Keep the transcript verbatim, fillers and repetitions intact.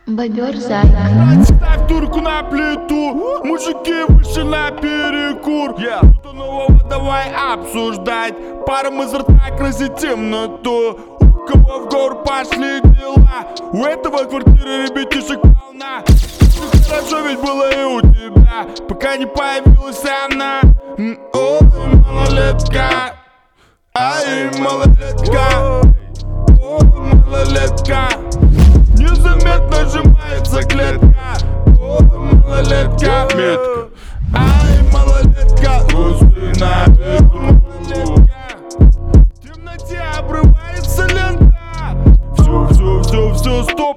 Бобер зайка. Ставь турку на плиту, мужики вышли на перекур. yeah. Что нового давай обсуждать, паром из рта красит темноту. У кого в гор пошли дела, у этого квартиры ребятишек полна. Хорошо ведь было и у тебя, пока не появилась она. Ой, малолетка, ай, малолетка, ой, малолетка. Незаметно сжимается клетка, ой, малолетка. Метка.